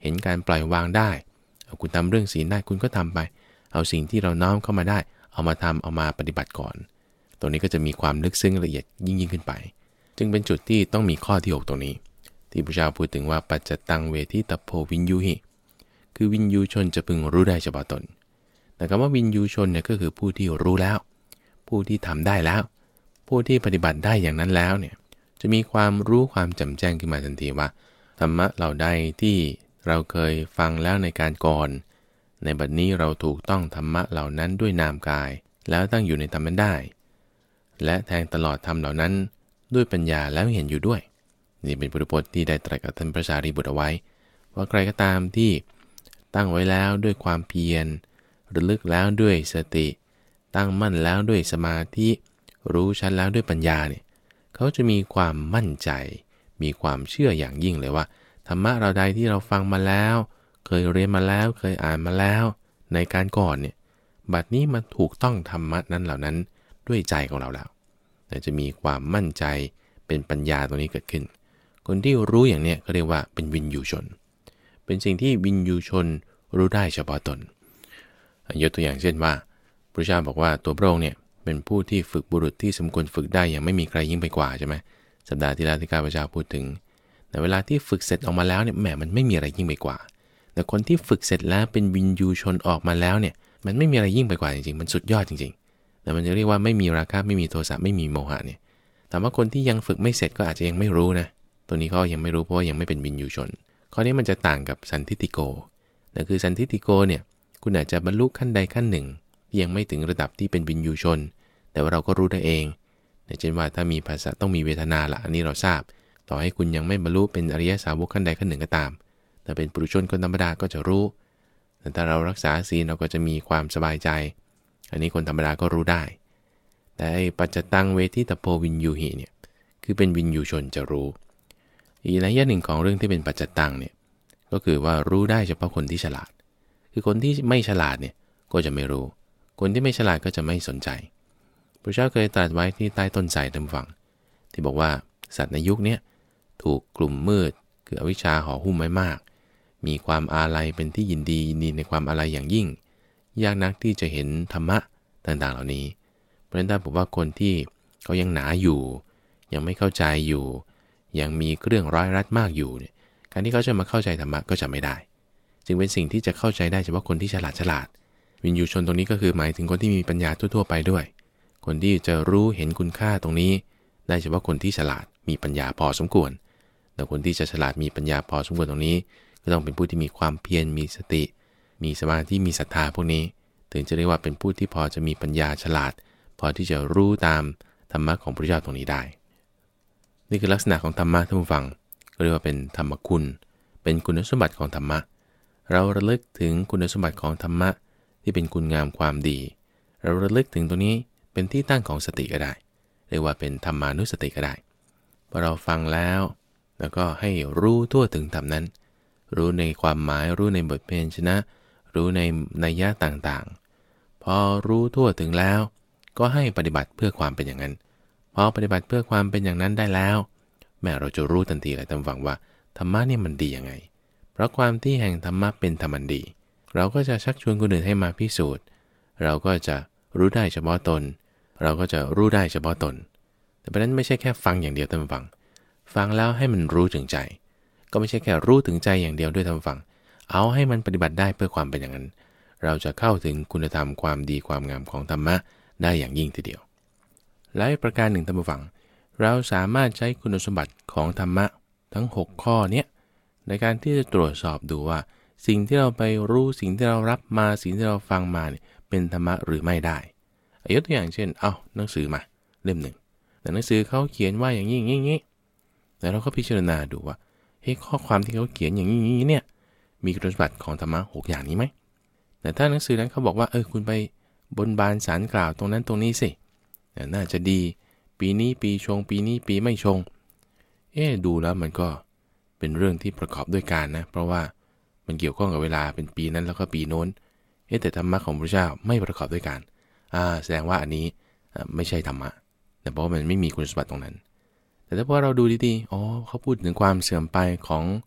Speaker 1: เห็นการปล่อยวางได้เอาคุณทำเรื่องศีลได้คุณก็ทำไปเอาสิ่งที่เราน้อมเข้ามาได้เอามาทำเอามาปฏิบัติก่อนตรงนี้ก็จะมีความลึกซึ้งละเอียดยิ่งยิ่งขึ้นไปจึงเป็นจุดที่ต้องมีข้อที่หกตรงนี้ที่พระเจ้าพูดถึงว่าปัจจตังเวทิตโพวินยูหิคือวินยูชนจะพึงรู้ได้เฉพาะตนแต่คำว่าวินยูชนเนี่ยก็คือผู้ที่รู้แล้วผู้ที่ทำได้แล้วผู้ที่ปฏิบัติได้อย่างนั้นแล้วเนี่ยจะมีความรู้ความแจ่มแจ้งขึ้นมาทันทีว่าธรรมะเหล่าใดที่เราเคยฟังแล้วในการก่อนในบัดนี้เราถูกต้องธรรมะเหล่านั้นด้วยนามกายแล้วตั้งอยู่ในธรรมนั้นได้และแทงตลอดธรรมเหล่านั้นด้วยปัญญาแล้วเห็นอยู่ด้วยนี่เป็นพุทธพจน์ที่ได้ตรัสกับท่านพระสารีบุตรเอาไว้ว่าใครก็ตามที่ตั้งไว้แล้วด้วยความเพียรระลึกแล้วด้วยสติตั้งมั่นแล้วด้วยสมาธิรู้ชัดแล้วด้วยปัญญาเนี่ยเขาจะมีความมั่นใจมีความเชื่ออย่างยิ่งเลยว่าธรรมะเราใดที่เราฟังมาแล้วเคยเรียนมาแล้วเคยอ่านมาแล้วในการก่อนเนี่ยบัดนี้มาถูกต้องธรรมะนั้นเหล่านั้นด้วยใจของเราแล้วแต่จะมีความมั่นใจเป็นปัญญาตรงนี้เกิดขึ้นคนที่รู้อย่างเนี้ยก็เรียกว่าเป็นวินยูชนเป็นสิ่งที่วินยูชนรู้ได้เฉพาะตนยกตัวอย่างเช่นว่าพระเจ้าบอกว่าตัวพระองค์เนี่ยเป็นผู้ที่ฝึกบุรุษที่สมควรฝึกได้อย่างไม่มีใครยิ่งไปกว่าใช่ไหมสัปดาห์ที่แล้วที่ข้าพเจ้าพูดถึงแต่เวลาที่ฝึกเสร็จออกมาแล้วเนี่ยแหมมันไม่มีอะไรยิ่งไปกว่าแต่คนที่ฝึกเสร็จแล้วเป็นวินยูชนออกมาแล้วเนี่ยมันไม่มีอะไรยิ่งไปกว่าจริงๆมันสุดยอดจริงๆแต่มันจะเรียกว่าไม่มีราคะไม่มีโทสะไม่มีโมหะเนี่ยแต่ว่าคนที่ยังฝึกไม่เสร็จก็อาจจะยังไม่รู้นะตัวนี้เขายังไม่รู้เพราะว่ายังไม่เป็นวินยูชนข้อนี้มันจะต่างกับสันทิฏฐิโกนั่นคือสันทิฏฐิโกเนี่ยคุณอาจจะบรรลุขั้นใดขั้นหนึ่งที่ยังไม่ถึงระดับที่เป็นวินยูชนแต่ว่าเราก็รู้ได้เองเช่นว่าถ้ามีภาษาต้องมีเวทนาละอันนี้เราทราบต่อให้คุณยังไม่บรรลุเป็นอริยสาวกขั้นใดขั้นหนึ่งก็ตามแต่เป็นปุถุชนคนธรรมดาก็จะรู้แต่ถ้าเรารักษาศีลเราก็จะมีความสบายใจอันนี้คนธรรมดาก็รู้ได้แต่ปัจจตังเวทิตโพวินยูหิเนี่ยคือเป็นวินยูชนจะรู้อีกนัยยะหนึ่งของเรื่องที่เป็นปัจจตังเนี่ยก็คือว่ารู้ได้เฉพาะคนที่ฉลาดคือคนที่ไม่ฉลาดเนี่ยก็จะไม่รู้คนที่ไม่ฉลาดก็จะไม่สนใจพระเจ้าเคยตรัสไว้ที่ใต้ต้นไทรท่านฟังที่บอกว่าสัตว์ในยุคนี้ถูกกลุ่มมืดคืออวิชชาห่อหุ้มไว้มากมีความอาลัยเป็นที่ยินดียินดีในความอาลัยอย่างยิ่งยากนักที่จะเห็นธรรมะต่างๆเหล่านี้เพราะฉะนั้นถ้าผมว่าคนที่เขายังหนาอยู่ยังไม่เข้าใจอยู่ยังมีเครื่องร้อยรัดมากอยู่เนี่ยการที่เขาจะมาเข้าใจธรรมะก็จะไม่ได้จึงเป็นสิ่งที่จะเข้าใจได้เฉพาะคนที่ฉลาดฉลาดวินยูชนตรงนี้ก็คือหมายถึงคนที่มีปัญญาทั่วๆไปด้วยคนที่จะรู้เห็นคุณค่าตรงนี้ได้เฉพาะคนที่ฉลาดมีปัญญาพอสมควรแต่คนที่จะฉลาดมีปัญญาพอสมควรตรงนี้ก็ต้องเป็นผู้ที่มีความเพียรมีสติมีสมาธิมีศรัทธาพวกนี้ถึงจะเรียกว่าเป็นผู้ที่พอจะมีปัญญาฉลาดพอที่จะรู้ตามธรรมะของพระเจ้าตรงนี้ได้นี่คือลักษณะของธรรมะท่านผู้ฟังก็เรียกว่าเป็นธรรมคุณเป็นคุณสมบัติของธรรมะเราระลึกถึงคุณสมบัติของธรรมะที่เป็นคุณงามความดีเราระลึกถึงตรงนี้เป็นที่ตั้งของสติก็ได้เรียกว่าเป็นธรรมานุสติก็ได้พอเราฟังแล้วแล้วก็ให้รู้ทั่วถึงธรรมนั้นรู้ในความหมายรู้ในบทเพลงชนะรู้ในนัยยะต่างๆพอรู้ทั่วถึงแล้วก็ให้ปฏิบัติเพื่อความเป็นอย่างนั้นพอปฏิบัติเพื่อความเป็นอย่างนั้นได้แล้วแม้เราจะรู้ทันทีเลยท่านฟังว่าธรรมะนี่มันดียังไงเพราะความที่แห่งธรรมะเป็นธรรมันดีเราก็จะชักชวนคนอื่นให้มาพิสูจน์เราก็จะรู้ได้เฉพาะตนเราก็จะรู้ได้เฉพาะตนแต่เพราะนั้นไม่ใช่แค่ฟังอย่างเดียวท่านฟังฟังแล้วให้มันรู้ถึงใจก็ไม่ใช่แค่รู้ถึงใจอย่างเดียวด้วยท่านฟังเอาให้มันปฏิบัติได้เพื่อความเป็นอย่างนั้นเราจะเข้าถึงคุณธรรมความดีความงามของธรรมะได้อย่างยิ่งทีเดียวและอีกประการหนึ่งท่านฟังเราสามารถใช้คุณสมบัติของธรรมะทั้งหกข้อเนี้ยในการที่จะตรวจสอบดูว่าสิ่งที่เราไปรู้สิ่งที่เรารับมาสิ่งที่เราฟังมาเนี่ยเป็นธรรมะหรือไม่ได้ยกตัวอย่างเช่นเอาหนังสือมาเล่มหนึ่งแต่หนังสือเขาเขียนว่าอย่างนี้อย่างนี้แต่เราก็พิจารณาดูว่าเฮ้ยข้อความที่เขาเขียนอย่างนี้อย่างนี้เนี่ยมีคุณสมบัติของธรรมะหกอย่างนี้ไหมแต่ถ้าหนังสือนั้นเขาบอกว่าเออคุณไปบนบานสารกล่าวตรงนั้นตรงนี้สิน่าจะดีปีนี้ปีชงปีนี้ปีไม่ชงเอ๊ะดูแล้วมันก็เป็นเรื่องที่ประกอบด้วยการนะเพราะว่ามันเกี่ยวข้องกับเวลาเป็นปีนั้นแล้วก็ปีโน้นเอ๊ะแต่ธรรมะของพระเจ้าไม่ประกอบด้วยการอ่าแสดงว่าอันนี้ไม่ใช่ธรรมะแต่เพราะมันไม่มีคุณสมบัติตรงนั้นแต่ถ้าพอเราดูดีๆอ๋อเขาพูดถึงความเสื่อมไปของ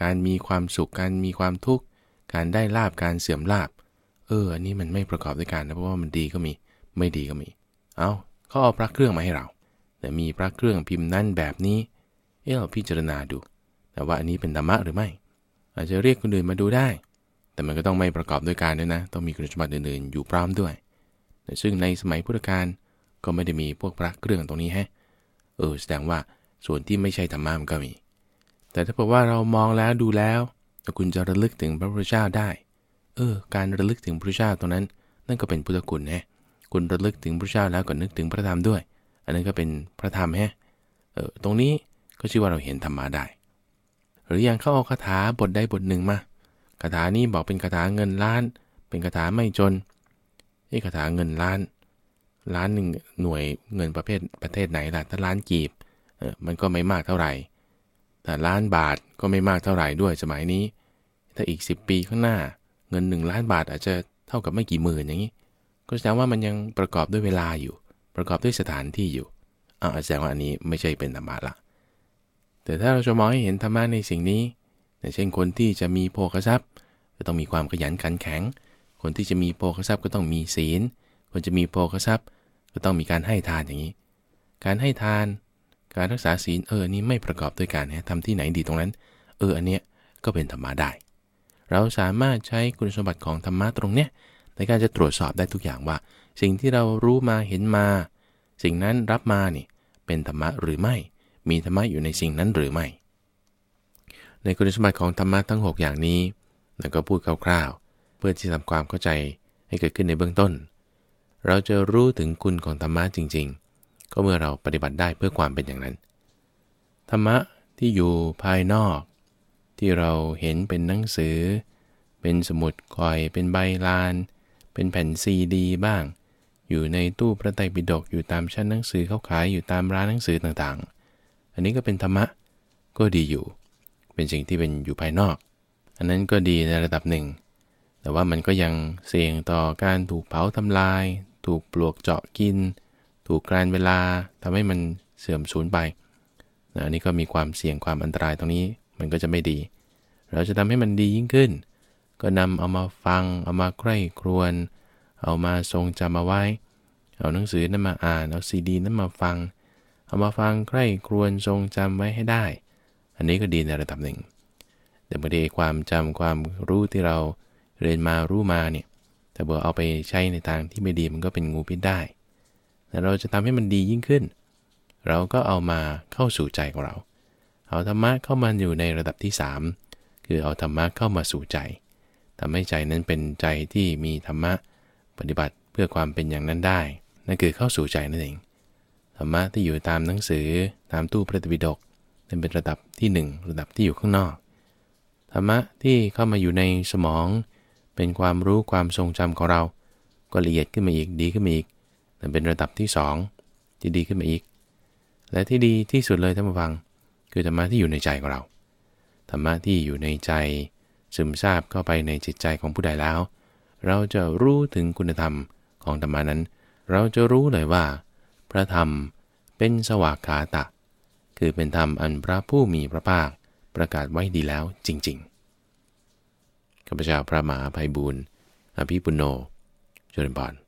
Speaker 1: การมีความสุขการมีความทุกข์การได้ลาภการเสื่อมลาภเอออันนี้มันไม่ประกอบด้วยกันนะเพราะว่ามันดีก็มีไม่ดีก็มีเอาเขาเอาพระเครื่องมาให้เราแต่มีพระเครื่องพิมพ์นั่นแบบนี้เออเราพิจารณาดูแต่ว่าอันนี้เป็นธรรมะหรือไม่อาจจะเรียกคนอื่นมาดูได้แต่มันก็ต้องไม่ประกอบด้วยการด้วยนะต้องมีคุณสมบัติอื่นๆอยู่พร้อมด้วยแต่ซึ่งในสมัยพุทธกาลก็ไม่ได้มีพวกพระเครื่องตรงนี้แฮะเออแสดงว่าส่วนที่ไม่ใช่ธรรมะมันก็มีแต่ถ้าบอกว่าเรามองแล้วดูแล้วคุณจะระลึกถึงพระพุทธเจ้าได้เออการระลึกถึงพระพุทธเจ้าตรงนั้นนั่นก็เป็นพุทธคุณนะคุณระลึกถึงพระพุทธเจ้าแล้วก็นึกถึงพระธรรมด้วยอันนั้นก็เป็นพระธรรมแฮะเออตรงนี้ก็ชื่อว่าเราเห็นธรรมะได้หรืออย่างเขาเอาคาถาบทใดบทหนึ่งมาคาถานี้บอกเป็นคาถาเงินล้านเป็นคาถาไม่จนไอ้คาถาเงินล้านล้านหนึ่งหน่วยเงินประเภทประเทศไหนล่ะถ้าล้านกีบเออมันก็ไม่มากเท่าไหร่แต่ล้านบาทก็ไม่มากเท่าไหร่ด้วยสมัยนี้ถ้าอีกสิบปีข้างหน้าเงินหนึ่งล้านบาทอาจจะเท่ากับไม่กี่หมื่นอย่างนี้ก็แสดงว่ามันยังประกอบด้วยเวลาอยู่ประกอบด้วยสถานที่อยู่อ่าแสดงว่าอันนี้ไม่ใช่เป็นธรรมะละแต่ถ้าเราจะมองให้เห็นธรรมะในสิ่งนี้เช่นคนที่จะมีโภคทรัพย์ก็ต้องมีความขยันขันแข็งคนที่จะมีโภคทรัพย์ก็ต้องมีศีลคนจะมีโภคทรัพย์ก็ต้องมีการให้ทานอย่างนี้การให้ทานการรักษาศีลเออนี้ไม่ประกอบด้วยการนะทำที่ไหนดีตรงนั้นเอออันเนี้ยก็เป็นธรรมะได้เราสามารถใช้คุณสมบัติของธรรมะตรงเนี้ยในการจะตรวจสอบได้ทุกอย่างว่าสิ่งที่เรารู้มาเห็นมาสิ่งนั้นรับมานี่เป็นธรรมะหรือไม่มีธรรมะอยู่ในสิ่งนั้นหรือไม่ในคุณสมบัติของธรรมะทั้งหกอย่างนี้แล้วก็พูดคร่าวๆเพื่อที่ทำความเข้าใจให้เกิดขึ้นในเบื้องต้นเราจะรู้ถึงคุณของธรรมะจริงๆก็เมื่อเราปฏิบัติได้เพื่อความเป็นอย่างนั้นธรรมะที่อยู่ภายนอกที่เราเห็นเป็นหนังสือเป็นสมุดข่อยเป็นใบลานเป็นแผ่นซีดีบ้างอยู่ในตู้พระไตรปิฎกอยู่ตามชั้นหนังสือเขาขายอยู่ตามร้านหนังสือต่างๆอันนี้ก็เป็นธรรมะก็ดีอยู่เป็นสิ่งที่เป็นอยู่ภายนอกอันนั้นก็ดีในระดับหนึ่งแต่ว่ามันก็ยังเสี่ยงต่อการถูกเผาทำลายถูกปลวกเจาะกินถูกกลานเวลาทำให้มันเสื่อมสูญไปอันนี้ก็มีความเสี่ยงความอันตรายตรงนี้มันก็จะไม่ดีเราจะทำให้มันดียิ่งขึ้นก็นำเอามาฟังเอามาใคร่ครวญเอามาทรงจำเอาไว้เอาหนังสือนั้นมาอ่านเอาซีดีนั้นมาฟังเอามาฟังใคร่ครวญทรงจำไว้ให้ได้อันนี้ก็ดีในระดับหนึ่งแต่บางทีความจำความรู้ที่เราเรียนมารู้มาเนี่ยแต่เมื่อเอาไปใช้ในทางที่ไม่ดีมันก็เป็นงูพิษได้แต่เราจะทำให้มันดียิ่งขึ้นเราก็เอามาเข้าสู่ใจของเราเอาธรรมะเข้ามาอยู่ในระดับที่สามคือเอาธรรมะเข้ามาสู่ใจทำให้ใจนั้นเป็นใจที่มีธรรมะปฏิบัติเพื่อความเป็นอย่างนั้นได้นั่นคือเข้าสู่ใจนั่นเองธรรมะที่อยู่ตามหนังสือตามตู้พระไตรปิฎกนั่นเป็นระดับที่หนึ่งระดับที่อยู่ข้างนอกธรรมะที่เข้ามาอยู่ในสมองเป็นความรู้ความทรงจำของเราก็ละเอียดขึ้นมาอีกดีขึ้นมาอีกนั่นเป็นระดับที่สองที่ดีขึ้นมาอีกและที่ดีที่สุดเลยท่านผู้ฟังคือธรรมะที่อยู่ในใจของเราธรรมะที่อยู่ในใจซึมซาบเข้าไปในจิตใจของผู้ใดแล้วเราจะรู้ถึงคุณธรรมของธรรมะนั้นเราจะรู้เลยว่าพระธรรมเป็นสวากขาตะคือเป็นธรรมอันพระผู้มีพระภาคประกาศไว้ดีแล้วจริงๆข้าพเจ้าพระมหาไพบูลย์อภิปุณโญเจริญพร